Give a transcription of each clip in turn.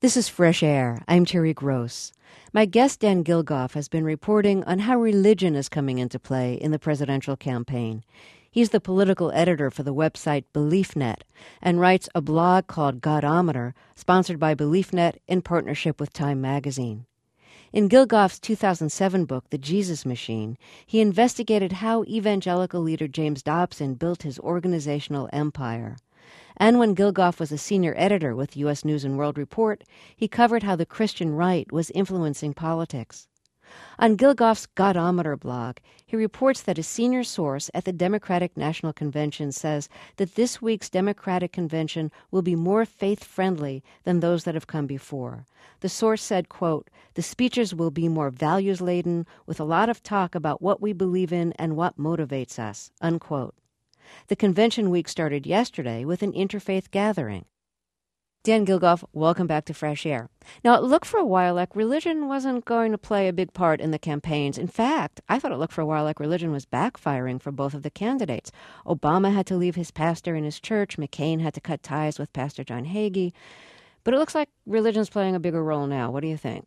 This is Fresh Air. I'm Terry Gross. My guest, Dan Gilgoff, has been reporting on how religion is coming into play in the presidential campaign. He's the political editor for the website BeliefNet and writes a blog called Godometer, sponsored by BeliefNet in partnership with Time magazine. In Gilgoff's 2007 book, The Jesus Machine, he investigated how evangelical leader James Dobson built his organizational empire. And when Gilgoff was a senior editor with U.S. News & World Report, he covered how the Christian right was influencing politics. On Gilgoff's Godometer blog, he reports that a senior source at the Democratic National Convention says that this week's Democratic Convention will be more faith-friendly than those that have come before. The source said, quote, "The speeches will be more values-laden, with a lot of talk about what we believe in and what motivates us," unquote. The convention week started yesterday with an interfaith gathering. Dan Gilgoff, welcome back to Fresh Air. Now, it looked for a while like religion wasn't going to play a big part in the campaigns. In fact, I thought it looked for a while like religion was backfiring for both of the candidates. Obama had to leave his pastor and his church. McCain had to cut ties with Pastor John Hagee. But it looks like religion's playing a bigger role now. What do you think?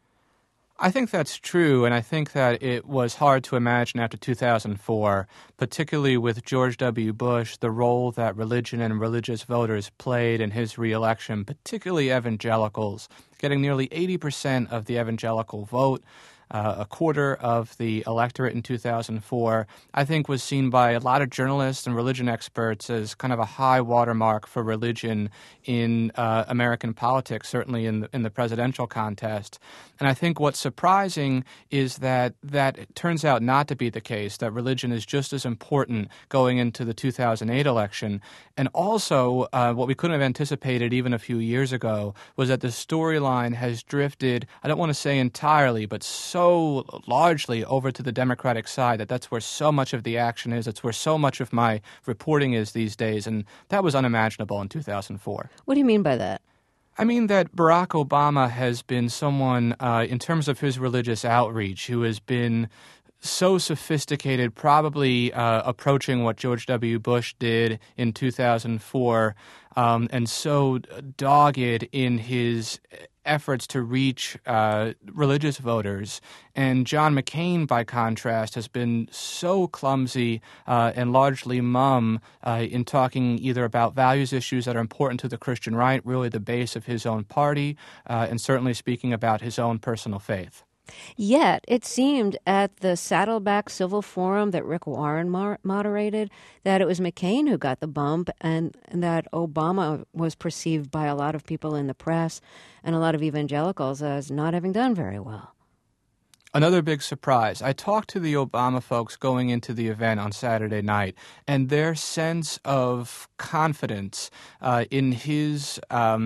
I think that's true, and I think that it was hard to imagine after 2004, particularly with George W. Bush, the role that religion and religious voters played in his reelection, particularly evangelicals, getting nearly 80% of the evangelical vote. A quarter of the electorate in 2004, I think was seen by a lot of journalists and religion experts as kind of a high watermark for religion in American politics, certainly in the presidential contest. And I think what's surprising is that it turns out not to be the case, that religion is just as important going into the 2008 election. And also, what we couldn't have anticipated even a few years ago was that the storyline has drifted, I don't want to say entirely, but so largely over to the Democratic side, that's where so much of the action is. It's where so much of my reporting is these days, and that was unimaginable in 2004. What do you mean by that? I mean that Barack Obama has been someone, in terms of his religious outreach, who has been so sophisticated, probably approaching what George W. Bush did in 2004, and so dogged in his efforts to reach religious voters. And John McCain, by contrast, has been so clumsy and largely mum in talking either about values issues that are important to the Christian right, really the base of his own party, and certainly speaking about his own personal faith. Yet, it seemed at the Saddleback Civil Forum that Rick Warren moderated that it was McCain who got the bump and that Obama was perceived by a lot of people in the press and a lot of evangelicals as not having done very well. Another big surprise. I talked to the Obama folks going into the event on Saturday night, and their sense of confidence in his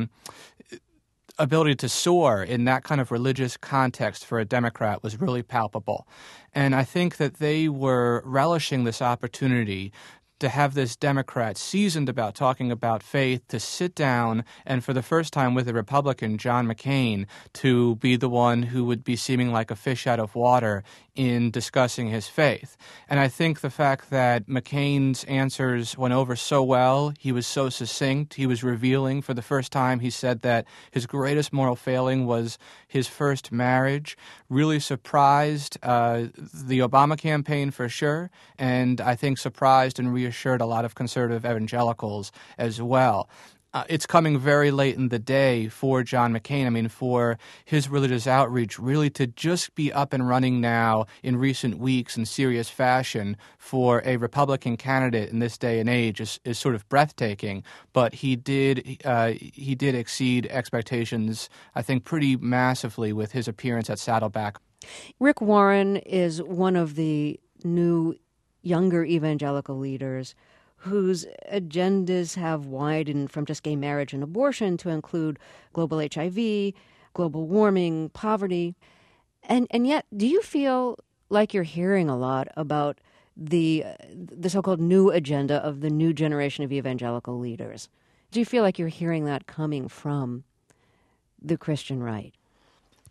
ability to soar in that kind of religious context for a Democrat was really palpable. And I think that they were relishing this opportunity to have this Democrat seasoned about talking about faith to sit down and for the first time with a Republican, John McCain, to be the one who would be seeming like a fish out of water in discussing his faith. And I think the fact that McCain's answers went over so well, he was so succinct, he was revealing for the first time. He said that his greatest moral failing was his first marriage, really surprised the Obama campaign for sure, and I think surprised and reassured a lot of conservative evangelicals as well. It's coming very late in the day for John McCain. I mean, for his religious outreach really to just be up and running now in recent weeks in serious fashion for a Republican candidate in this day and age is sort of breathtaking. But he did exceed expectations, I think, pretty massively with his appearance at Saddleback. Rick Warren is one of the new younger evangelical leaders whose agendas have widened from just gay marriage and abortion to include global HIV, global warming, poverty. And yet, do you feel like you're hearing a lot about the so-called new agenda of the new generation of evangelical leaders? Do you feel like you're hearing that coming from the Christian right?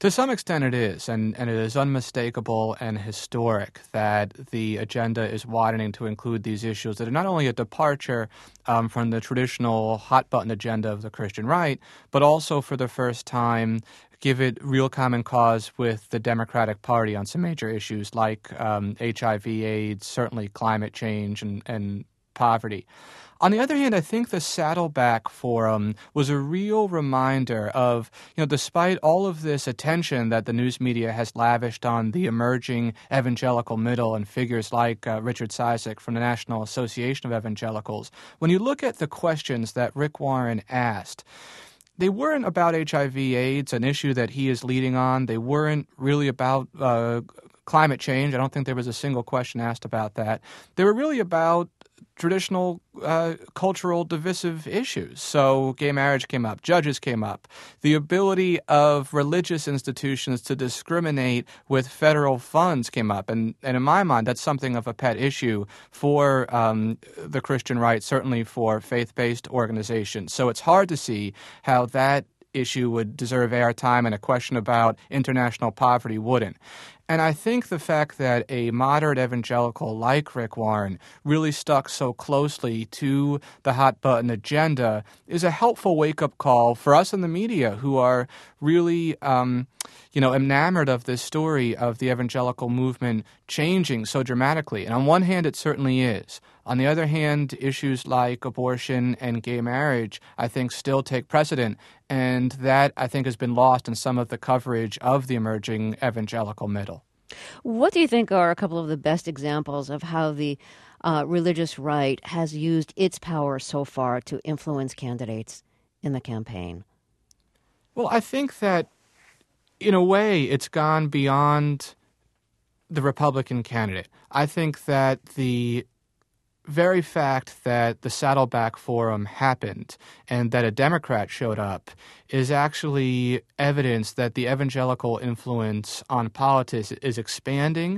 To some extent it is, and it is unmistakable and historic that the agenda is widening to include these issues that are not only a departure from the traditional hot-button agenda of the Christian right, but also for the first time give it real common cause with the Democratic Party on some major issues like HIV, AIDS, certainly climate change and poverty. On the other hand, I think the Saddleback Forum was a real reminder of, despite all of this attention that the news media has lavished on the emerging evangelical middle and figures like Richard Cizik from the National Association of Evangelicals, when you look at the questions that Rick Warren asked, they weren't about HIV/AIDS, an issue that he is leading on. They weren't really about climate change. I don't think there was a single question asked about that. They were really about traditional cultural divisive issues. So gay marriage came up, judges came up, the ability of religious institutions to discriminate with federal funds came up. And in my mind, that's something of a pet issue for the Christian right, certainly for faith-based organizations. So it's hard to see how that issue would deserve airtime and a question about international poverty wouldn't. And I think the fact that a moderate evangelical like Rick Warren really stuck so closely to the hot-button agenda is a helpful wake-up call for us in the media who are really, enamored of this story of the evangelical movement changing so dramatically. And on one hand, it certainly is. On the other hand, issues like abortion and gay marriage, I think, still take precedent. And that, I think, has been lost in some of the coverage of the emerging evangelical middle. What do you think are a couple of the best examples of how the religious right has used its power so far to influence candidates in the campaign? Well, I think that, in a way, it's gone beyond the Republican candidate. I think that the very fact that the Saddleback Forum happened and that a Democrat showed up is actually evidence that the evangelical influence on politics is expanding.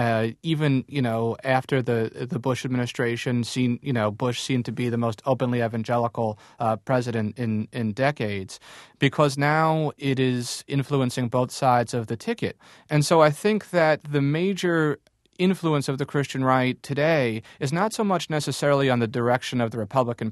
Even after the Bush administration, Bush seemed to be the most openly evangelical president in decades, because now it is influencing both sides of the ticket. And so I think that the major influence of the Christian right today is not so much necessarily on the direction of the Republican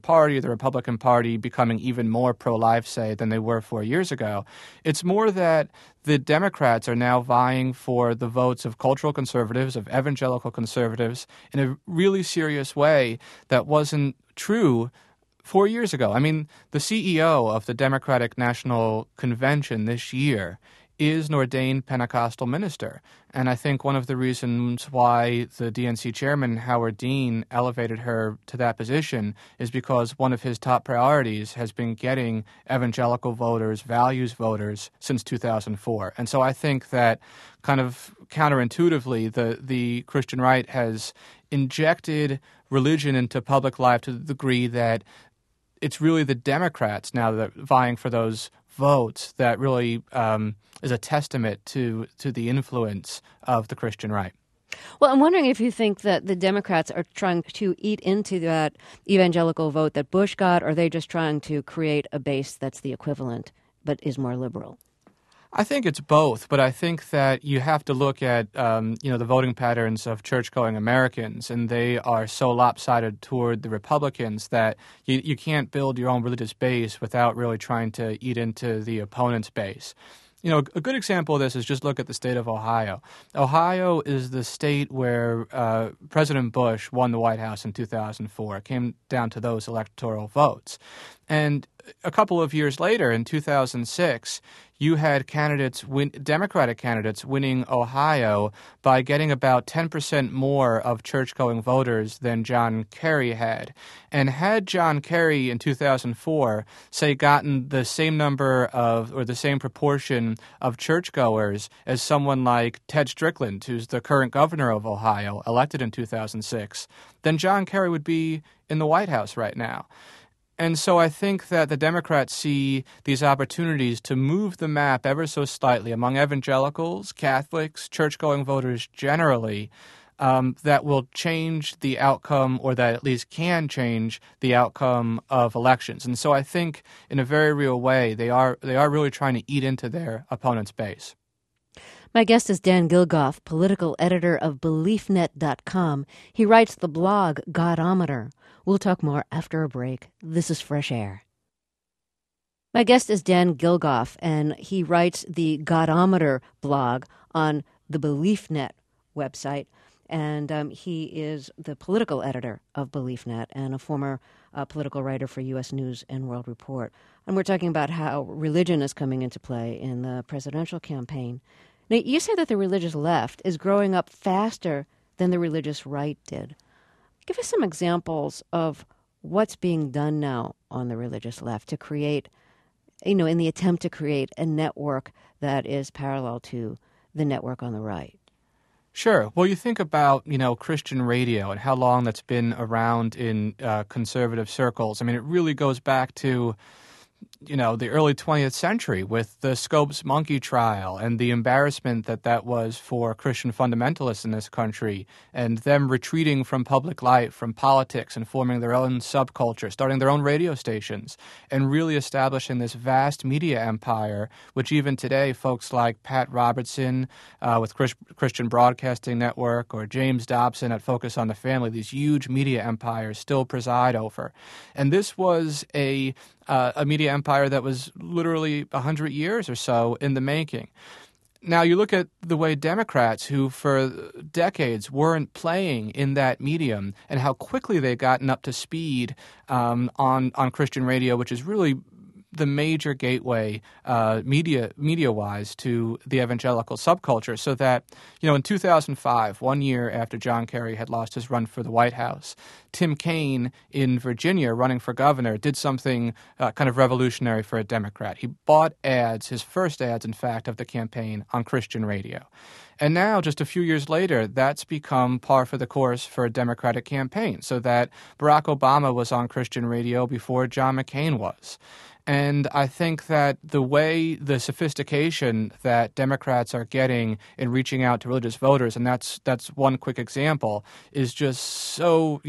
Party becoming even more pro-life, say, than they were 4 years ago. It's more that the Democrats are now vying for the votes of cultural conservatives, of evangelical conservatives, in a really serious way that wasn't true 4 years ago. I mean, the CEO of the Democratic National Convention this year is an ordained Pentecostal minister. And I think one of the reasons why the DNC chairman, Howard Dean, elevated her to that position is because one of his top priorities has been getting evangelical voters, values voters, since 2004. And so I think that kind of counterintuitively, the Christian right has injected religion into public life to the degree that it's really the Democrats now that are vying for those votes that really is a testament to the influence of the Christian right. Well, I'm wondering if you think that the Democrats are trying to eat into that evangelical vote that Bush got, or are they just trying to create a base that's the equivalent but is more liberal? I think it's both, but I think that you have to look at the voting patterns of church-going Americans, and they are so lopsided toward the Republicans that you can't build your own religious base without really trying to eat into the opponent's base. A good example of this is just look at the state of Ohio. Ohio is the state where President Bush won the White House in 2004. It came down to those electoral votes. And a couple of years later, in 2006, you had Democratic candidates winning Ohio by getting about 10% more of church-going voters than John Kerry had. And had John Kerry in 2004, say, gotten the same number of, or the same proportion of churchgoers as someone like Ted Strickland, who's the current governor of Ohio, elected in 2006, then John Kerry would be in the White House right now. And so I think that the Democrats see these opportunities to move the map ever so slightly among evangelicals, Catholics, church-going voters generally, that will change the outcome, or that at least can change the outcome of elections. And so I think in a very real way, they are really trying to eat into their opponent's base. My guest is Dan Gilgoff, political editor of BeliefNet.com. He writes the blog Godometer. We'll talk more after a break. This is Fresh Air. My guest is Dan Gilgoff, and he writes the Godometer blog on the BeliefNet website. And he is the political editor of BeliefNet and a former political writer for U.S. News and World Report. And we're talking about how religion is coming into play in the presidential campaign. Now, you say that the religious left is growing up faster than the religious right did. Give us some examples of what's being done now on the religious left to create, in the attempt to create a network that is parallel to the network on the right. Sure. Well, you think about, Christian radio and how long that's been around in conservative circles. I mean, it really goes back to, the early 20th century with the Scopes monkey trial and the embarrassment that was for Christian fundamentalists in this country and them retreating from public life, from politics, and forming their own subculture, starting their own radio stations, and really establishing this vast media empire, which even today folks like Pat Robertson with Christian Broadcasting Network or James Dobson at Focus on the Family, these huge media empires still preside over. And this was a media empire that was literally 100 years or so in the making. Now, you look at the way Democrats, who for decades weren't playing in that medium, and how quickly they've gotten up to speed on Christian radio, which is really the major gateway media-wise to the evangelical subculture, so that, in 2005, 1 year after John Kerry had lost his run for the White House, Tim Kaine in Virginia, running for governor, did something kind of revolutionary for a Democrat. He bought ads, his first ads, in fact, of the campaign on Christian radio. And now, just a few years later, that's become par for the course for a Democratic campaign, so that Barack Obama was on Christian radio before John McCain was. And I think that the sophistication that Democrats are getting in reaching out to religious voters, and that's one quick example, is just so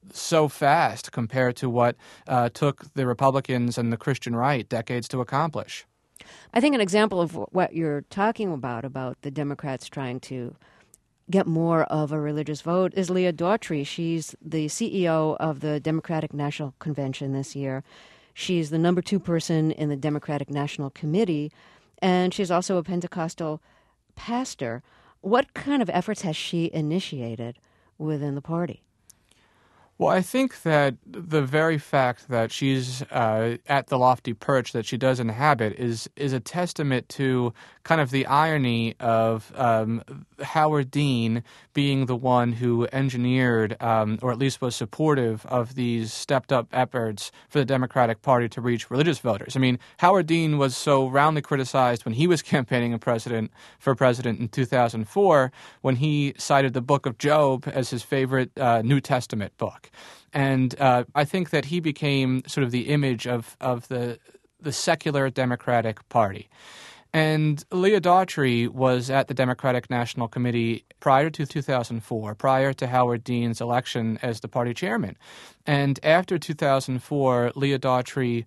fast compared to what took the Republicans and the Christian right decades to accomplish. I think an example of what you're talking about the Democrats trying to get more of a religious vote is Leah Daughtry. She's the CEO of the Democratic National Convention this year. She's the number 2 person in the Democratic National Committee, and she's also a Pentecostal pastor. What kind of efforts has she initiated within the party? Well, I think that the very fact that she's at the lofty perch that she does inhabit is a testament to kind of the irony of Howard Dean being the one who engineered, or at least was supportive of these stepped-up efforts for the Democratic Party to reach religious voters. I mean, Howard Dean was so roundly criticized when he was campaigning for president in 2004 when he cited the Book of Job as his favorite New Testament book. And I think that he became sort of the image of the secular Democratic Party. And Leah Daughtry was at the Democratic National Committee prior to 2004, prior to Howard Dean's election as the party chairman. And after 2004, Leah Daughtry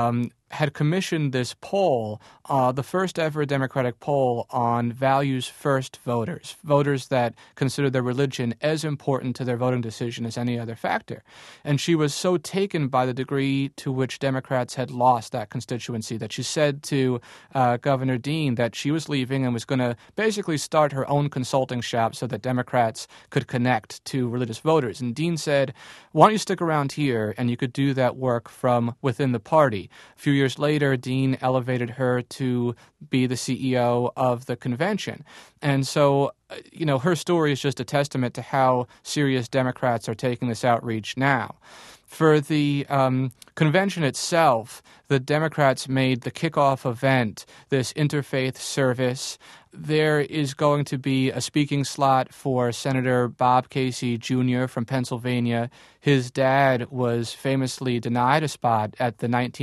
had commissioned this poll, the first ever Democratic poll on values-first voters, voters that consider their religion as important to their voting decision as any other factor. And she was so taken by the degree to which Democrats had lost that constituency that she said to Governor Dean that she was leaving and was going to basically start her own consulting shop so that Democrats could connect to religious voters. And Dean said, why don't you stick around here and you could do that work from within the party. A few years later, Dean elevated her to be the CEO of the convention. And so, her story is just a testament to how serious Democrats are taking this outreach now. For the convention itself, the Democrats made the kickoff event this interfaith service. There is going to be a speaking slot for Senator Bob Casey Jr. from Pennsylvania. His dad was famously denied a spot at the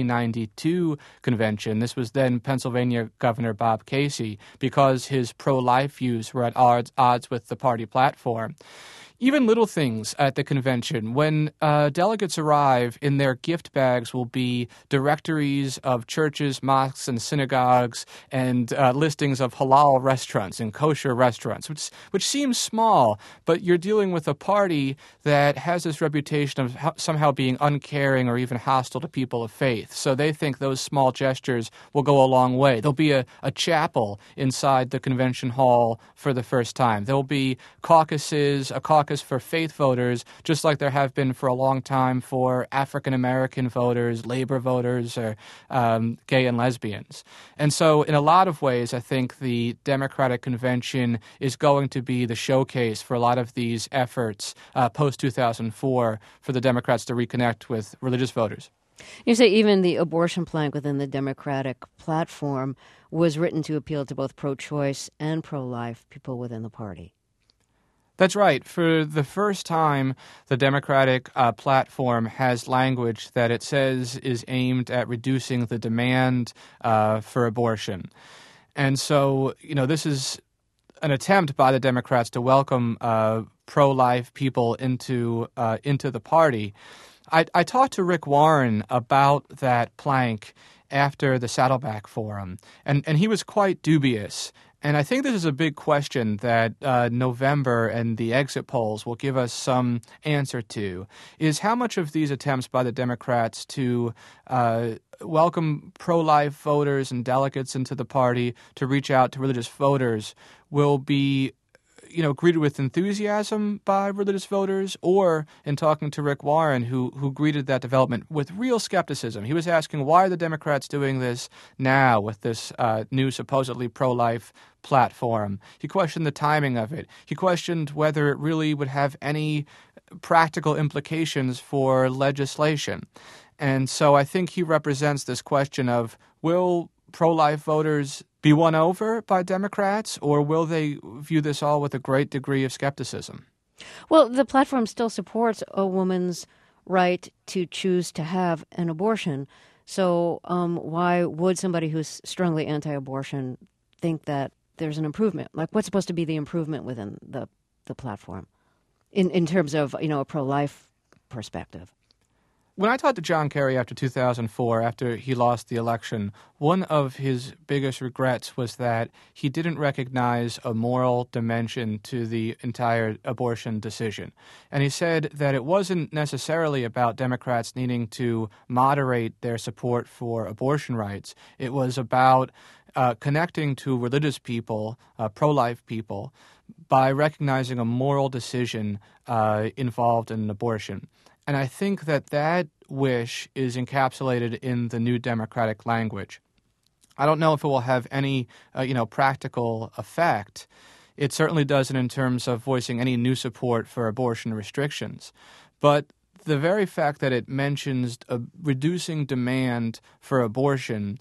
1992 convention. This was then Pennsylvania Governor Bob Casey because his pro-life views were at odds with the party platform. Even little things at the convention. When delegates arrive, in their gift bags will be directories of churches, mosques, and synagogues, and listings of halal restaurants and kosher restaurants, which seems small, but you're dealing with a party that has this reputation of somehow being uncaring or even hostile to people of faith. So they think those small gestures will go a long way. There'll be a chapel inside the convention hall for the first time. There'll be caucuses, a caucus for faith voters, just like there have been for a long time for African-American voters, labor voters, or gay and lesbians. And so in a lot of ways, I think the Democratic Convention is going to be the showcase for a lot of these efforts post-2004 for the Democrats to reconnect with religious voters. You say even the abortion plank within the Democratic platform was written to appeal to both pro-choice and pro-life people within the party. That's right. For the first time, the Democratic platform has language that it says is aimed at reducing the demand for abortion. And so, this is an attempt by the Democrats to welcome pro-life people into the party. I talked to Rick Warren about that plank after the Saddleback Forum, and he was quite dubious. And I think this is a big question that November and the exit polls will give us some answer to, is how much of these attempts by the Democrats to welcome pro-life voters and delegates into the party, to reach out to religious voters, will be greeted with enthusiasm by religious voters, or in talking to Rick Warren, who greeted that development with real skepticism. He was asking, why are the Democrats doing this now with this new supposedly pro-life platform? He questioned the timing of it. He questioned whether it really would have any practical implications for legislation. And so I think he represents this question of, will pro-life voters be won over by Democrats, or will they view this all with a great degree of skepticism? Well, the platform still supports a woman's right to choose to have an abortion. So why would somebody who's strongly anti-abortion think that there's an improvement? Like, what's supposed to be the improvement within the platform in terms of, a pro-life perspective? When I talked to John Kerry after 2004, after he lost the election, one of his biggest regrets was that he didn't recognize a moral dimension to the entire abortion decision. And he said that it wasn't necessarily about Democrats needing to moderate their support for abortion rights. It was about connecting to religious people, pro-life people, by recognizing a moral decision involved in an abortion. And I think that wish is encapsulated in the new Democratic language. I don't know if it will have any, practical effect. It certainly doesn't in terms of voicing any new support for abortion restrictions. But the very fact that it mentions reducing demand for abortion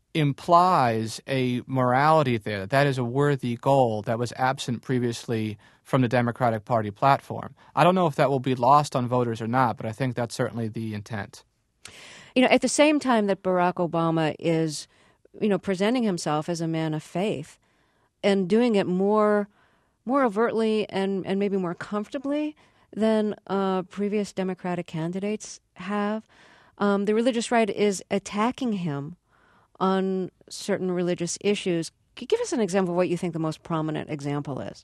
implies a morality there. That is a worthy goal that was absent previously from the Democratic Party platform. I don't know if that will be lost on voters or not, but I think that's certainly the intent. At the same time that Barack Obama is, presenting himself as a man of faith and doing it more overtly and maybe more comfortably than previous Democratic candidates have, the religious right is attacking him on certain religious issues. Could you give us an example of what you think the most prominent example is?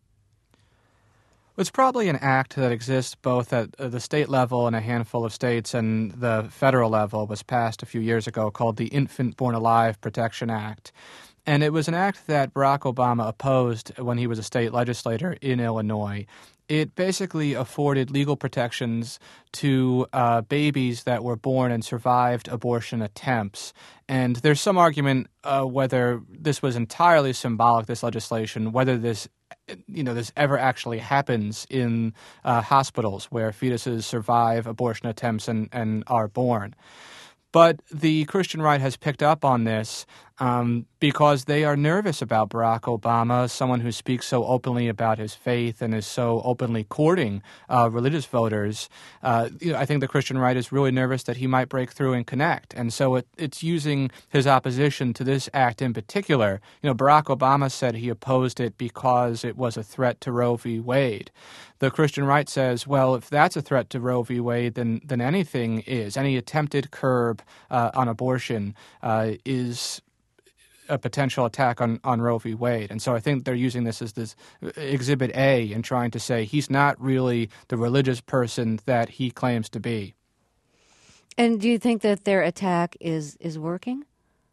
It's probably an act that exists both at the state level in a handful of states and the federal level. Was passed a few years ago called the Infant Born Alive Protection Act. And it was an act that Barack Obama opposed when he was a state legislator in Illinois. It basically afforded legal protections to babies that were born and survived abortion attempts. And there's some argument whether this was entirely symbolic, this legislation, whether this ever actually happens in hospitals where fetuses survive abortion attempts and are born. But the Christian right has picked up on this because they are nervous about Barack Obama, someone who speaks so openly about his faith and is so openly courting religious voters. I think the Christian right is really nervous that he might break through and connect. And so it's using his opposition to this act in particular. Barack Obama said he opposed it because it was a threat to Roe v. Wade. The Christian right says, well, if that's a threat to Roe v. Wade, then anything is. Any attempted curb on abortion is a potential attack on Roe v. Wade. And so I think they're using this as this Exhibit A and trying to say he's not really the religious person that he claims to be. And do you think that their attack is working?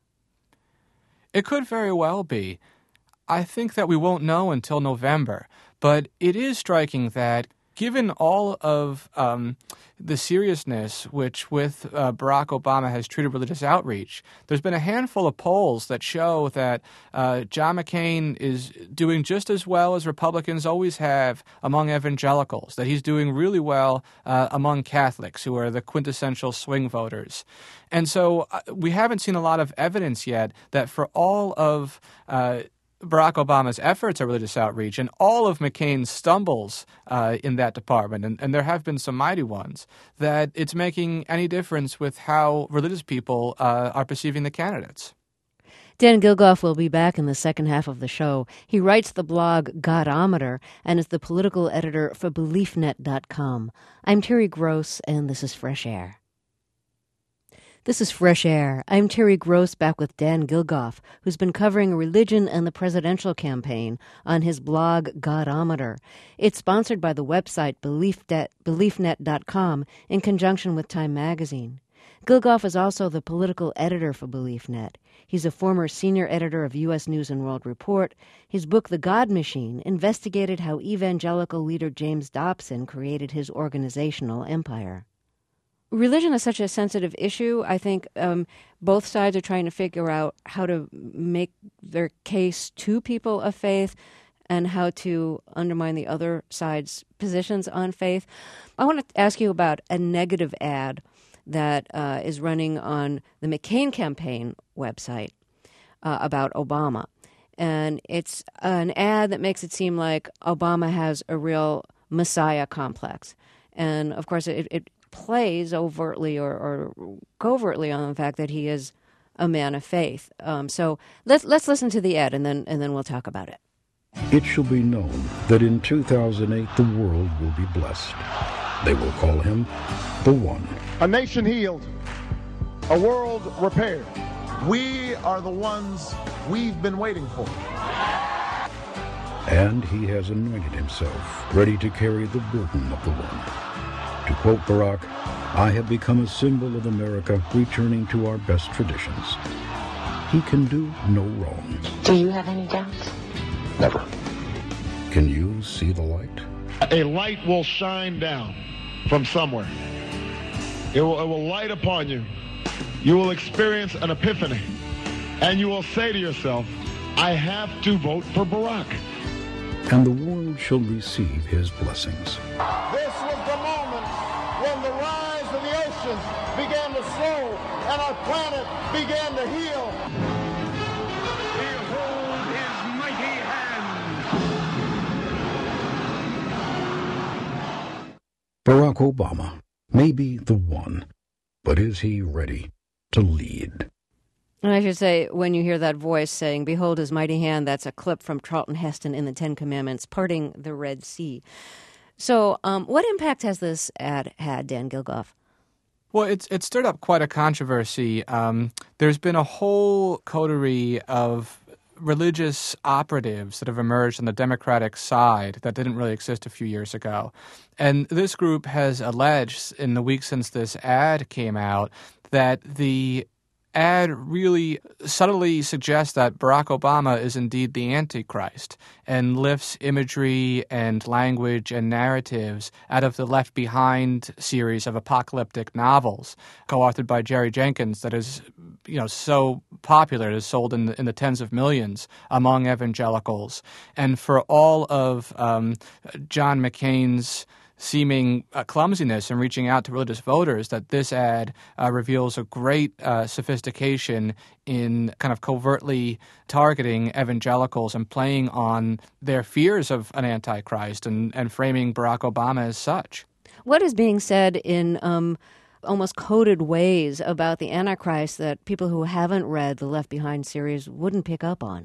It could very well be. I think that we won't know until November. But it is striking that given all of the seriousness which with Barack Obama has treated religious outreach, there's been a handful of polls that show that John McCain is doing just as well as Republicans always have among evangelicals, that he's doing really well among Catholics, who are the quintessential swing voters. And so we haven't seen a lot of evidence yet that for all of Barack Obama's efforts at religious outreach and all of McCain's stumbles in that department, and there have been some mighty ones, that it's making any difference with how religious people are perceiving the candidates. Dan Gilgoff will be back in the second half of the show. He writes the blog Godometer and is the political editor for BeliefNet.com. I'm Terry Gross, and this is Fresh Air. This is Fresh Air. I'm Terry Gross, back with Dan Gilgoff, who's been covering religion and the presidential campaign on his blog Godometer. It's sponsored by the website BeliefNet.com in conjunction with Time Magazine. Gilgoff is also the political editor for BeliefNet. He's a former senior editor of U.S. News and World Report. His book, The God Machine, investigated how evangelical leader James Dobson created his organizational empire. Religion is such a sensitive issue. I think both sides are trying to figure out how to make their case to people of faith and how to undermine the other side's positions on faith. I want to ask you about a negative ad that is running on the McCain campaign website about Obama. And it's an ad that makes it seem like Obama has a real Messiah complex. And, of course, it plays overtly or covertly on the fact that he is a man of faith. So let's listen to the ad, and then we'll talk about it. It shall be known that in 2008 the world will be blessed. They will call him the One. A nation healed, a world repaired. We are the ones we've been waiting for. And he has anointed himself, ready to carry the burden of the One. To quote Barack, I have become a symbol of America, returning to our best traditions. He can do no wrong. Do you have any doubts? Never. Can you see the light? A light will shine down from somewhere. It will light upon you. You will experience an epiphany. And you will say to yourself, I have to vote for Barack. And the world shall receive his blessings. This was the moment when the rise of the oceans began to slow and our planet began to heal. Behold his mighty hand. Barack Obama may be the One, but is he ready to lead? And I should say, when you hear that voice saying, behold his mighty hand, that's a clip from Charlton Heston in the Ten Commandments, parting the Red Sea. So what impact has this ad had, Dan Gilgoff? Well, it's stirred up quite a controversy. There's been a whole coterie of religious operatives that have emerged on the Democratic side that didn't really exist a few years ago. And this group has alleged in the week since this ad came out that the ad really subtly suggests that Barack Obama is indeed the Antichrist and lifts imagery and language and narratives out of the Left Behind series of apocalyptic novels co-authored by Jerry Jenkins that is, so popular. It is sold in the tens of millions among evangelicals. And for all of John McCain's seeming clumsiness in reaching out to religious voters, that this ad reveals a great sophistication in kind of covertly targeting evangelicals and playing on their fears of an antichrist and framing Barack Obama as such. What is being said in almost coded ways about the Antichrist that people who haven't read the Left Behind series wouldn't pick up on?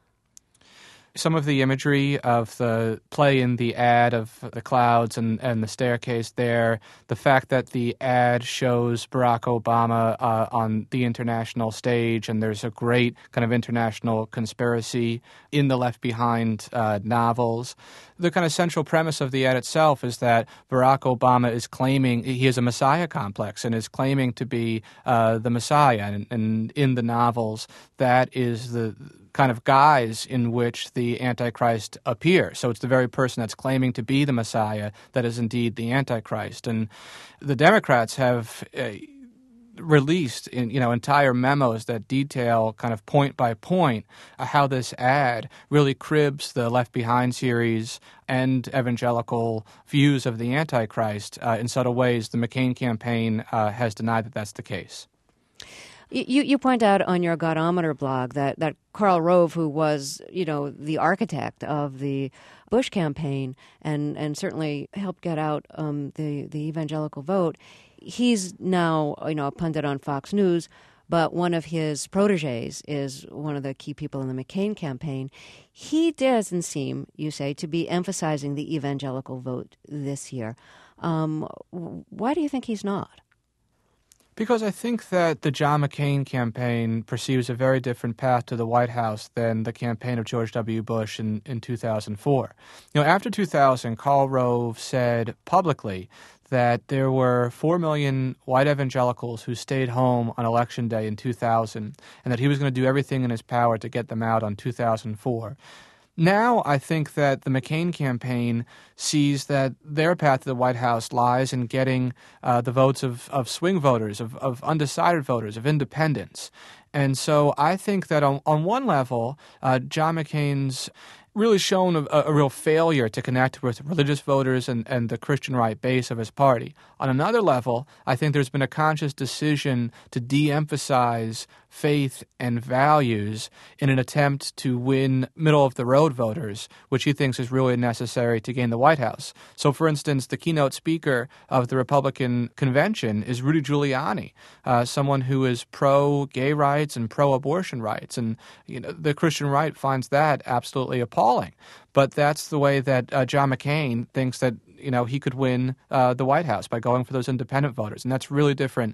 Some of the imagery of the play in the ad of the clouds and the staircase there, the fact that the ad shows Barack Obama on the international stage, and there's a great kind of international conspiracy in the Left Behind novels. The kind of central premise of the ad itself is that Barack Obama is claiming he has a Messiah complex and is claiming to be the Messiah. And in the novels, that is the kind of guise in which the Antichrist appears. So it's the very person that's claiming to be the Messiah that is indeed the Antichrist. And the Democrats have released entire memos that detail kind of point by point how this ad really cribs the Left Behind series and evangelical views of the Antichrist in subtle ways. The McCain campaign has denied that that's the case. You point out on your Godometer blog that Karl Rove, who was, the architect of the Bush campaign and certainly helped get out the evangelical vote, he's now, a pundit on Fox News, but one of his proteges is one of the key people in the McCain campaign. He doesn't seem, you say, to be emphasizing the evangelical vote this year. Why do you think he's not? Because I think that the John McCain campaign pursues a very different path to the White House than the campaign of George W. Bush in 2004. After 2000, Karl Rove said publicly that there were 4 million white evangelicals who stayed home on Election Day in 2000, and that he was going to do everything in his power to get them out on 2004. Now I think that the McCain campaign sees that their path to the White House lies in getting the votes of swing voters, of undecided voters, of independents. And so I think that on one level, John McCain's really shown a real failure to connect with religious voters and the Christian right base of his party. On another level, I think there's been a conscious decision to de-emphasize faith and values in an attempt to win middle-of-the-road voters, which he thinks is really necessary to gain the White House. So, for instance, the keynote speaker of the Republican convention is Rudy Giuliani, someone who is pro-gay rights and pro-abortion rights. And the Christian right finds that absolutely appalling. But that's the way that John McCain thinks that he could win the White House, by going for those independent voters. And that's really different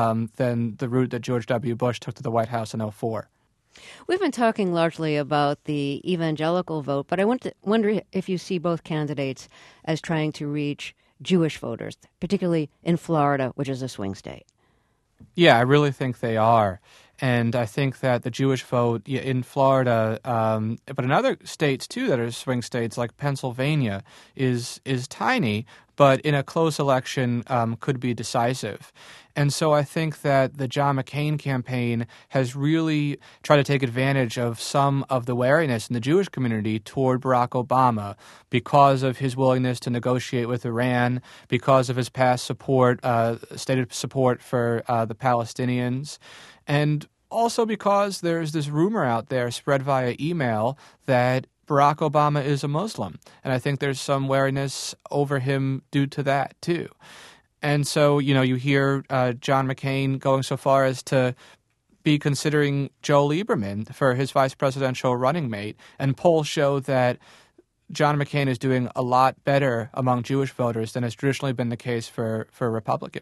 than the route that George W. Bush took to the White House in 2004. We've been talking largely about the evangelical vote, but I wonder if you see both candidates as trying to reach Jewish voters, particularly in Florida, which is a swing state. Yeah, I really think they are. And I think that the Jewish vote in Florida, but in other states too that are swing states like Pennsylvania, is tiny, but in a close election could be decisive. And so I think that the John McCain campaign has really tried to take advantage of some of the wariness in the Jewish community toward Barack Obama because of his willingness to negotiate with Iran, because of his past support, stated support for the Palestinians, and also because there's this rumor out there spread via email that Barack Obama is a Muslim. And I think there's some wariness over him due to that, too. And so, you hear John McCain going so far as to be considering Joe Lieberman for his vice presidential running mate. And polls show that John McCain is doing a lot better among Jewish voters than has traditionally been the case for a Republican.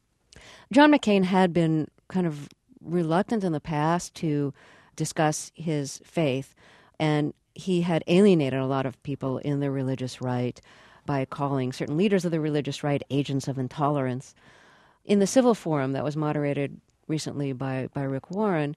John McCain had been kind of reluctant in the past to discuss his faith, and he had alienated a lot of people in the religious right by calling certain leaders of the religious right agents of intolerance. In the Civil Forum that was moderated recently by Rick Warren,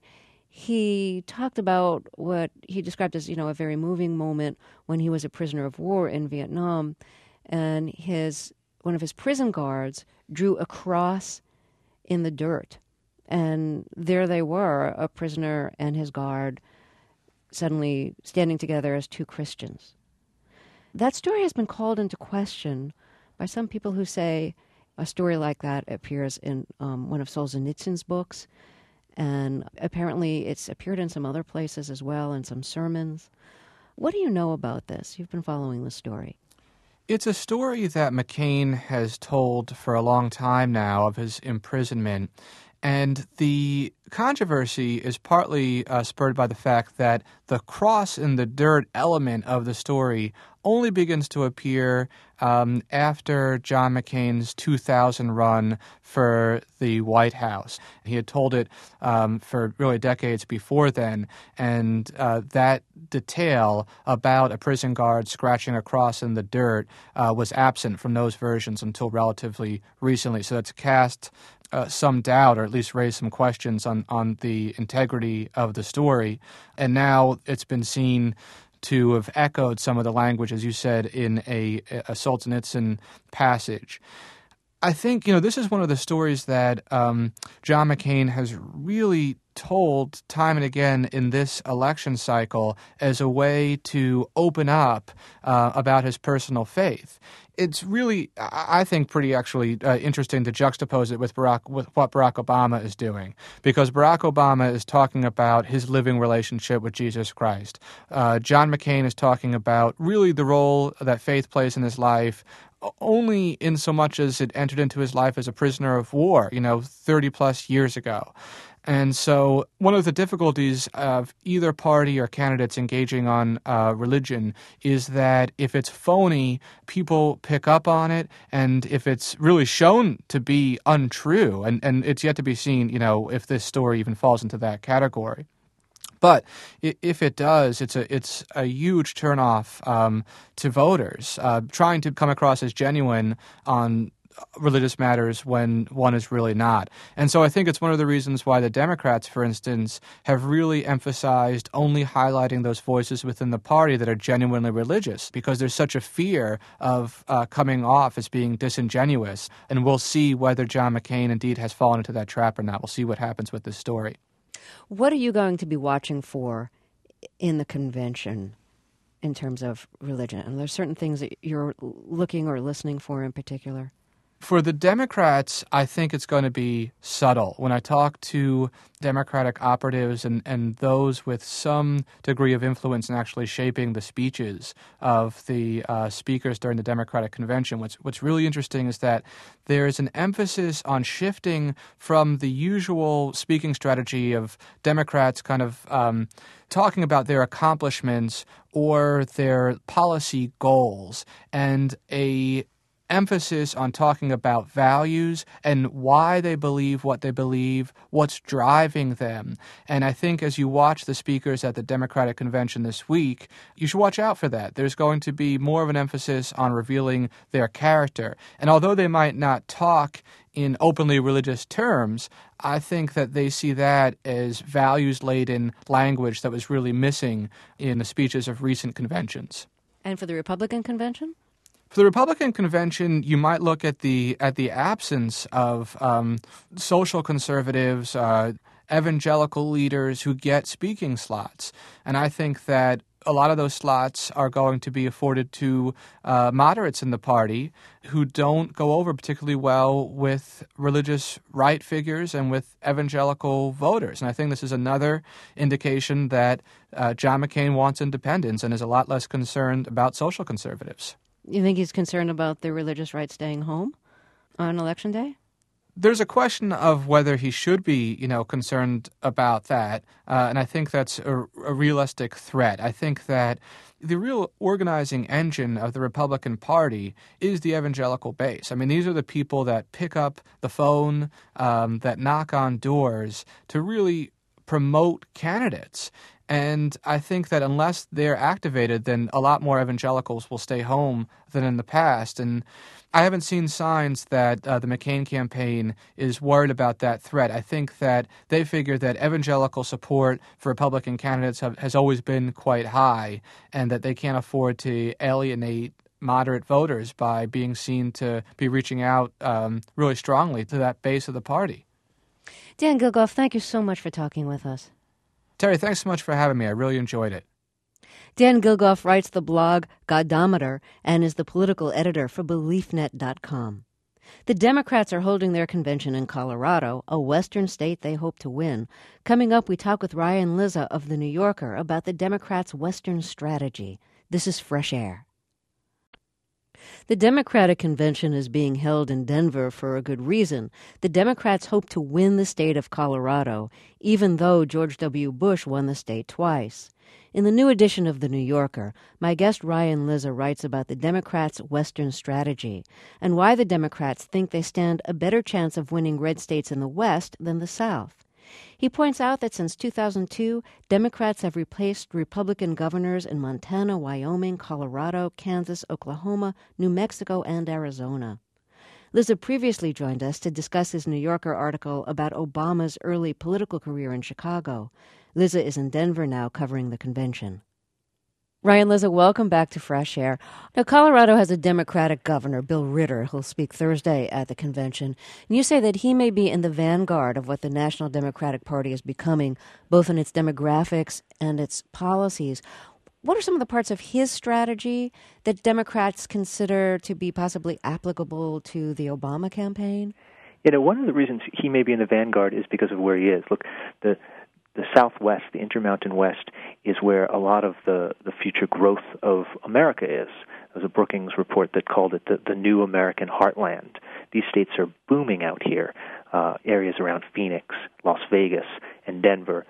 he talked about what he described as, a very moving moment when he was a prisoner of war in Vietnam, and one of his prison guards drew a cross in the dirt. And there they were, a prisoner and his guard, suddenly standing together as two Christians. That story has been called into question by some people who say a story like that appears in one of Solzhenitsyn's books, and apparently it's appeared in some other places as well, in some sermons. What do you know about this? You've been following the story. It's a story that McCain has told for a long time now of his imprisonment. And the controversy is partly spurred by the fact that the cross in the dirt element of the story only begins to appear after John McCain's 2000 run for the White House. He had told it for really decades before then, and that detail about a prison guard scratching a cross in the dirt was absent from those versions until relatively recently. So that's cast some doubt, or at least raised some questions on the integrity of the story. And now it's been seen to have echoed some of the language, as you said, in a Solzhenitsyn passage. I think, this is one of the stories that John McCain has really told time and again in this election cycle as a way to open up about his personal faith. It's really, I think, pretty actually interesting to juxtapose it with what Barack Obama is doing, because Barack Obama is talking about his living relationship with Jesus Christ. John McCain is talking about really the role that faith plays in his life, only in so much as it entered into his life as a prisoner of war, 30 plus years ago. And so one of the difficulties of either party or candidates engaging on religion is that if it's phony, people pick up on it, and if it's really shown to be untrue, and it's yet to be seen, if this story even falls into that category. But if it does, it's a huge turnoff to voters, trying to come across as genuine on religious matters when one is really not. And so I think it's one of the reasons why the Democrats, for instance, have really emphasized only highlighting those voices within the party that are genuinely religious, because there's such a fear of coming off as being disingenuous. And we'll see whether John McCain indeed has fallen into that trap or not. We'll see what happens with this story. What are you going to be watching for in the convention in terms of religion? And there's certain things that you're looking or listening for in particular? For the Democrats, I think it's going to be subtle. When I talk to Democratic operatives and those with some degree of influence in actually shaping the speeches of the speakers during the Democratic convention, what's really interesting is that there is an emphasis on shifting from the usual speaking strategy of Democrats kind of talking about their accomplishments or their policy goals, and a emphasis on talking about values and why they believe what they believe, what's driving them. And I think as you watch the speakers at the Democratic convention this week, you should watch out for that. There's going to be more of an emphasis on revealing their character. And although they might not talk in openly religious terms, I think that they see that as values-laden language that was really missing in the speeches of recent conventions. And for the Republican convention? For the Republican convention, you might look at the absence of social conservatives, evangelical leaders who get speaking slots. And I think that a lot of those slots are going to be afforded to moderates in the party who don't go over particularly well with religious right figures and with evangelical voters. And I think this is another indication that John McCain wants independence and is a lot less concerned about social conservatives. You think he's concerned about the religious right staying home on Election Day? There's a question of whether he should be, concerned about that, and I think that's a realistic threat. I think that the real organizing engine of the Republican Party is the evangelical base. I mean, these are the people that pick up the phone, that knock on doors to really promote candidates. And I think that unless they're activated, then a lot more evangelicals will stay home than in the past. And I haven't seen signs that the McCain campaign is worried about that threat. I think that they figure that evangelical support for Republican candidates has always been quite high, and that they can't afford to alienate moderate voters by being seen to be reaching out really strongly to that base of the party. Dan Gilgoff, thank you so much for talking with us. Terry, thanks so much for having me. I really enjoyed it. Dan Gilgoff writes the blog Godometer and is the political editor for BeliefNet.com. The Democrats are holding their convention in Colorado, a western state they hope to win. Coming up, we talk with Ryan Lizza of The New Yorker about the Democrats' western strategy. This is Fresh Air. The Democratic convention is being held in Denver for a good reason. The Democrats hope to win the state of Colorado, even though George W. Bush won the state twice. In the new edition of The New Yorker, my guest Ryan Lizza writes about the Democrats' Western strategy and why the Democrats think they stand a better chance of winning red states in the West than the South. He points out that since 2002, Democrats have replaced Republican governors in Montana, Wyoming, Colorado, Kansas, Oklahoma, New Mexico, and Arizona. Lizza previously joined us to discuss his New Yorker article about Obama's early political career in Chicago. Lizza is in Denver now covering the convention. Ryan Lizza, welcome back to Fresh Air. Now, Colorado has a Democratic governor, Bill Ritter, who'll speak Thursday at the convention. And you say that he may be in the vanguard of what the National Democratic Party is becoming, both in its demographics and its policies. What are some of the parts of his strategy that Democrats consider to be possibly applicable to the Obama campaign? One of the reasons he may be in the vanguard is because of where he is. Look, the Southwest, the Intermountain West, is where a lot of the future growth of America is. There was a Brookings report that called it the new American heartland. These states are booming out here, areas around Phoenix, Las Vegas, and Denver.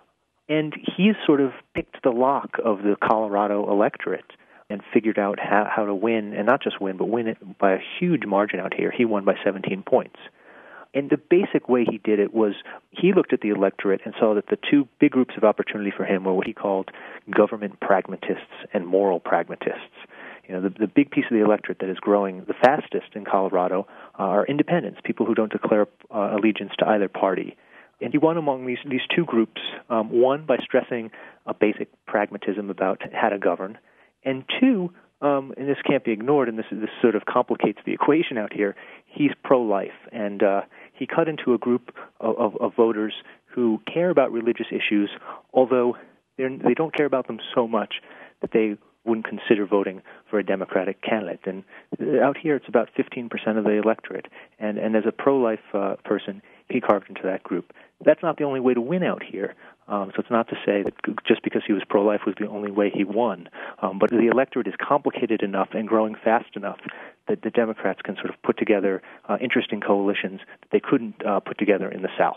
And he's sort of picked the lock of the Colorado electorate and figured out how to win, and not just win, but win it by a huge margin out here. He won by 17 points. And the basic way he did it was he looked at the electorate and saw that the two big groups of opportunity for him were what he called government pragmatists and moral pragmatists. The big piece of the electorate that is growing the fastest in Colorado are independents, people who don't declare allegiance to either party. And he won among these two groups, one, by stressing a basic pragmatism about how to govern, and two, and this can't be ignored, and this sort of complicates the equation out here, he's pro-life. And he cut into a group of voters who care about religious issues, although they don't care about them so much that they wouldn't consider voting for a Democratic candidate. And out here, it's about 15% of the electorate. And as a pro-life person, he carved into that group. That's not the only way to win out here. So it's not to say that just because he was pro-life was the only way he won. But the electorate is complicated enough and growing fast enough that the Democrats can sort of put together interesting coalitions that they couldn't put together in the South.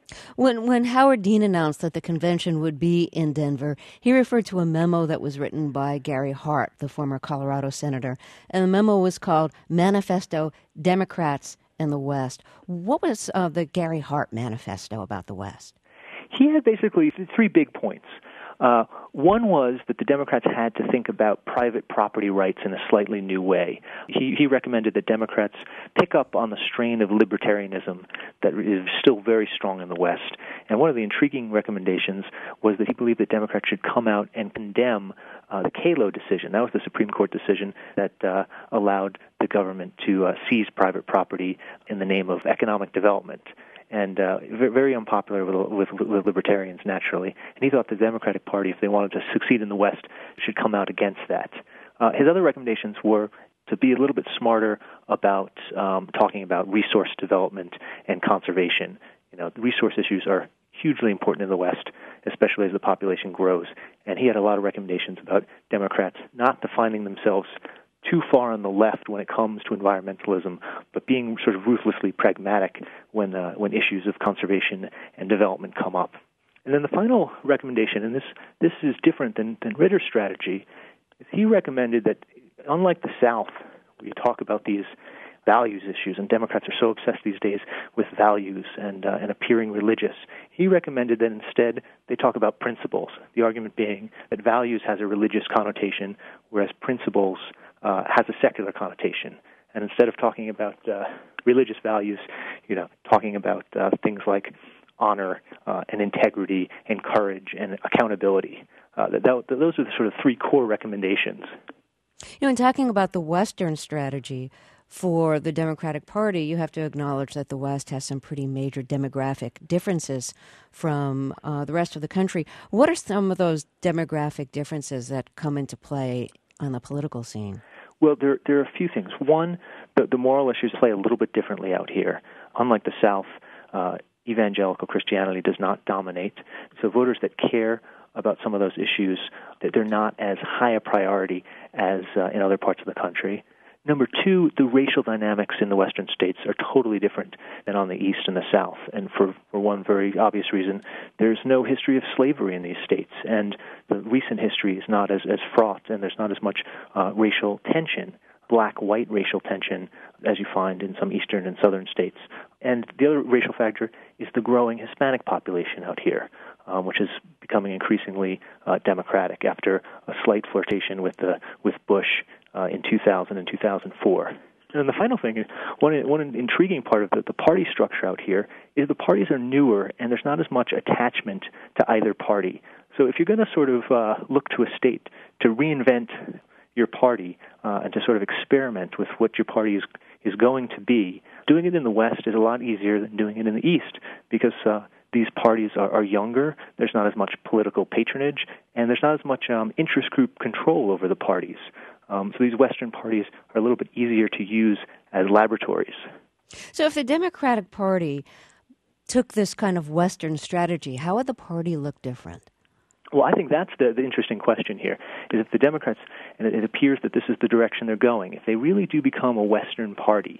When Howard Dean announced that the convention would be in Denver, he referred to a memo that was written by Gary Hart, the former Colorado senator, and the memo was called Manifesto Democrats in the West. What was the Gary Hart manifesto about the West? He had basically three big points. One was that the Democrats had to think about private property rights in a slightly new way. He recommended that Democrats pick up on the strain of libertarianism that is still very strong in the West. And one of the intriguing recommendations was that he believed that Democrats should come out and condemn the Kalo decision. That was the Supreme Court decision that allowed the government to seize private property in the name of economic development. And very unpopular with libertarians, naturally. And he thought the Democratic Party, if they wanted to succeed in the West, should come out against that. His other recommendations were to be a little bit smarter about talking about resource development and conservation. The resource issues are hugely important in the West, especially as the population grows. And he had a lot of recommendations about Democrats not defining themselves too far on the left when it comes to environmentalism, but being sort of ruthlessly pragmatic when issues of conservation and development come up. And then the final recommendation, and this is different than Ritter's strategy, is he recommended that, unlike the South, where you talk about these values issues, and Democrats are so obsessed these days with values and appearing religious, he recommended that instead they talk about principles, the argument being that values has a religious connotation, whereas principles has a secular connotation. And instead of talking about religious values, talking about things like honor and integrity and courage and accountability. Those are the sort of three core recommendations. In talking about the Western strategy, for the Democratic Party, you have to acknowledge that the West has some pretty major demographic differences from the rest of the country. What are some of those demographic differences that come into play on the political scene? Well, there are a few things. One, the moral issues play a little bit differently out here. Unlike the South, evangelical Christianity does not dominate. So voters that care about some of those issues, that they're not as high a priority as in other parts of the country. Number two, the racial dynamics in the western states are totally different than on the East and the South. And for one very obvious reason, there's no history of slavery in these states. And the recent history is not as fraught, and there's not as much racial tension, black-white racial tension, as you find in some eastern and southern states. And the other racial factor is the growing Hispanic population out here, which is becoming increasingly Democratic after a slight flirtation with Bush in 2000 and 2004. And the final thing is, one intriguing part of the party structure out here is the parties are newer, and there's not as much attachment to either party. So if you're going to sort of look to a state to reinvent your party and to sort of experiment with what your party is going to be, doing it in the West is a lot easier than doing it in the East because these parties are younger, there's not as much political patronage, and there's not as much interest group control over the parties. So these Western parties are a little bit easier to use as laboratories. So if the Democratic Party took this kind of Western strategy, how would the party look different? Well, I think that's the interesting question here, is if the Democrats, and it appears that this is the direction they're going, if they really do become a Western party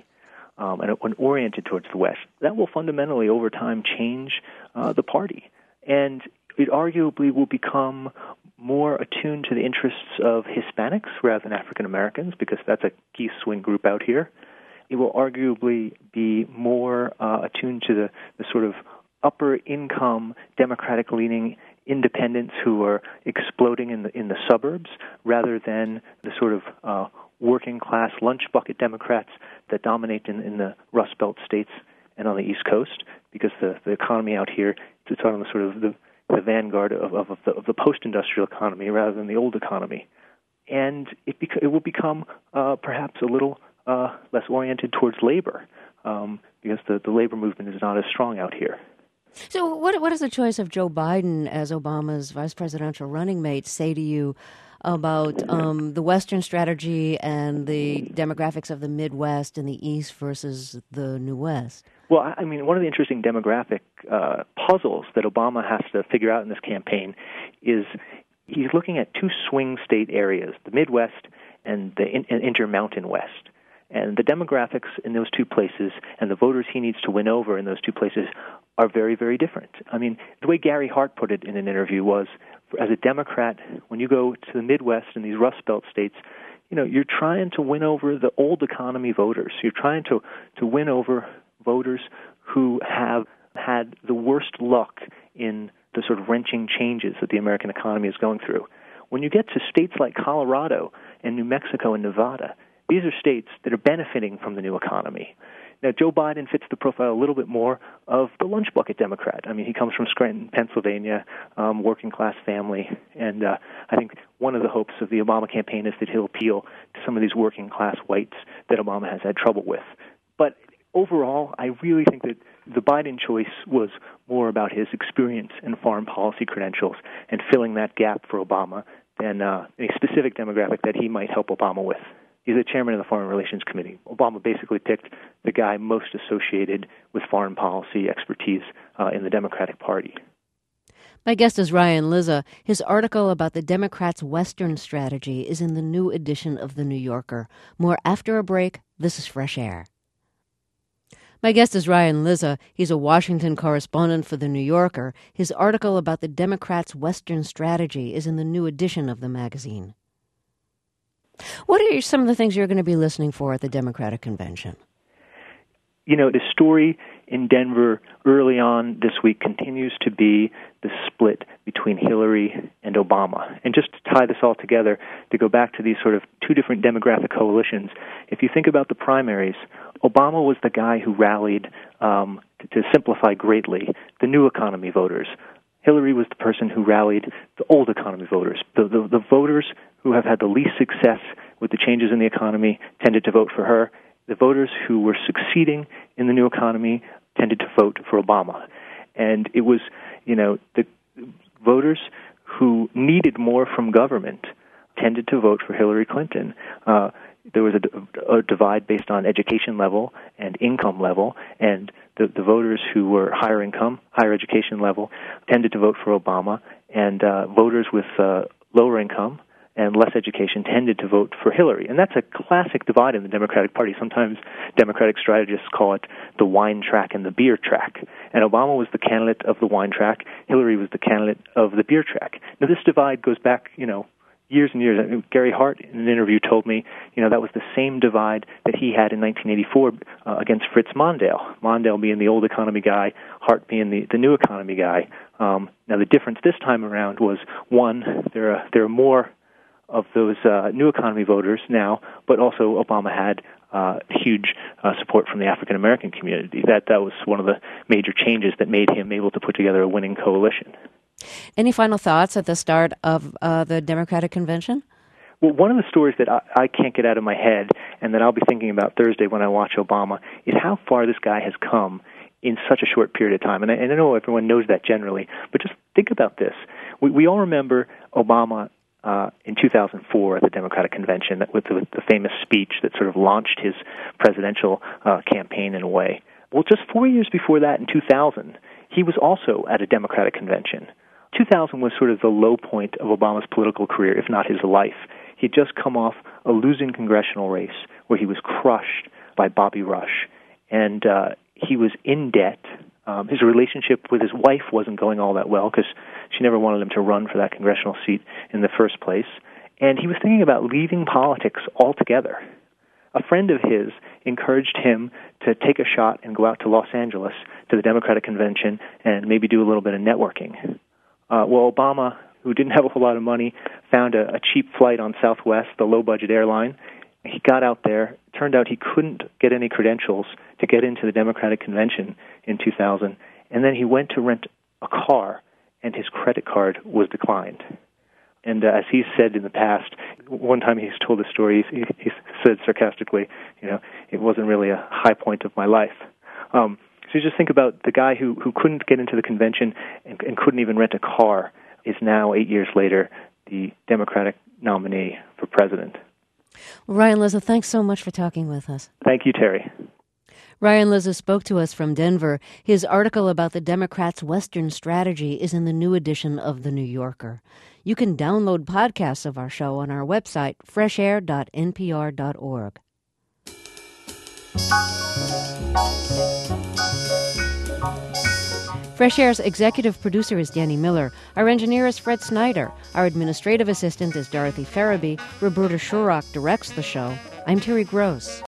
and oriented towards the West, that will fundamentally over time change the party. And it arguably will become more attuned to the interests of Hispanics rather than African Americans, because that's a key swing group out here. It will arguably be more attuned to the sort of upper-income, Democratic-leaning independents who are exploding in the suburbs, rather than the sort of working-class lunch bucket Democrats that dominate in the Rust Belt states and on the East Coast, because the economy out here is on the sort of the vanguard of the post-industrial economy rather than the old economy. And it will become perhaps a little less oriented towards labor, because the labor movement is not as strong out here. So what does the choice of Joe Biden as Obama's vice presidential running mate say to you about the Western strategy and the demographics of the Midwest and the East versus the New West? Well, I mean, one of the interesting demographic puzzles that Obama has to figure out in this campaign is he's looking at two swing state areas, the Midwest and the Intermountain West. And the demographics in those two places and the voters he needs to win over in those two places are very, very different. I mean, the way Gary Hart put it in an interview was, as a Democrat, when you go to the Midwest and these Rust Belt states, you're trying to win over the old economy voters. You're trying to win over voters who have had the worst luck in the sort of wrenching changes that the American economy is going through. When you get to states like Colorado and New Mexico and Nevada, these are states that are benefiting from the new economy. Now, Joe Biden fits the profile a little bit more of the lunch bucket Democrat. I mean, he comes from Scranton, Pennsylvania, working-class family, and I think one of the hopes of the Obama campaign is that he'll appeal to some of these working-class whites that Obama has had trouble with. But overall, I really think that the Biden choice was more about his experience and foreign policy credentials and filling that gap for Obama than a specific demographic that he might help Obama with. He's the chairman of the Foreign Relations Committee. Obama basically picked the guy most associated with foreign policy expertise in the Democratic Party. My guest is Ryan Lizza. His article about the Democrats' Western strategy is in the new edition of The New Yorker. More after a break. This is Fresh Air. My guest is Ryan Lizza. He's a Washington correspondent for The New Yorker. His article about the Democrats' Western strategy is in the new edition of the magazine. What are some of the things you're going to be listening for at the Democratic Convention? The story in Denver early on this week continues to be the split between Hillary and Obama. And just to tie this all together, to go back to these sort of two different demographic coalitions, if you think about the primaries, Obama was the guy who rallied, to simplify greatly, the new economy voters. Hillary was the person who rallied the old economy voters. The voters who have had the least success with the changes in the economy tended to vote for her, the voters who were succeeding in the new economy tended to vote for Obama. And it was, the voters who needed more from government tended to vote for Hillary Clinton. There was a divide based on education level and income level, and the voters who were higher income, higher education level, tended to vote for Obama, and voters with lower income and less education tended to vote for Hillary. And that's a classic divide in the Democratic Party. Sometimes Democratic strategists call it the wine track and the beer track. And Obama was the candidate of the wine track. Hillary was the candidate of the beer track. Now, this divide goes back, years and years. Gary Hart, in an interview, told me, that was the same divide that he had in 1984 against Fritz Mondale. Mondale being the old economy guy, Hart being the new economy guy. Now, the difference this time around was, one, there are more of those new economy voters now, but also Obama had huge support from the African American community. That was one of the major changes that made him able to put together a winning coalition. Any final thoughts at the start of the Democratic Convention? Well, one of the stories that I can't get out of my head and that I'll be thinking about Thursday when I watch Obama is how far this guy has come in such a short period of time. And I know everyone knows that generally, but just think about this. We all remember Obama in 2004 at the Democratic Convention with the famous speech that sort of launched his presidential campaign in a way. Well, just 4 years before that, in 2000, he was also at a Democratic Convention. 2000 was sort of the low point of Obama's political career, if not his life. He'd just come off a losing congressional race where he was crushed by Bobby Rush, and he was in debt. His relationship with his wife wasn't going all that well because she never wanted him to run for that congressional seat in the first place. And he was thinking about leaving politics altogether. A friend of his encouraged him to take a shot and go out to Los Angeles to the Democratic Convention and maybe do a little bit of networking. Well, Obama, who didn't have a whole lot of money, found a cheap flight on Southwest, the low-budget airline. He got out there. It turned out he couldn't get any credentials to get into the Democratic Convention in 2000, and then he went to rent a car, and his credit card was declined. And as he's said in the past, one time he's told the story, he said sarcastically, it wasn't really a high point of my life. So just think about the guy who couldn't get into the convention and couldn't even rent a car is now, 8 years later, the Democratic nominee for president. Well, Ryan Lizza, thanks so much for talking with us. Thank you, Terry. Ryan Lizza spoke to us from Denver. His article about the Democrats' Western strategy is in the new edition of The New Yorker. You can download podcasts of our show on our website, freshair.npr.org. Fresh Air's executive producer is Danny Miller. Our engineer is Fred Snyder. Our administrative assistant is Dorothy Farabee. Roberta Shurrock directs the show. I'm Terry Gross.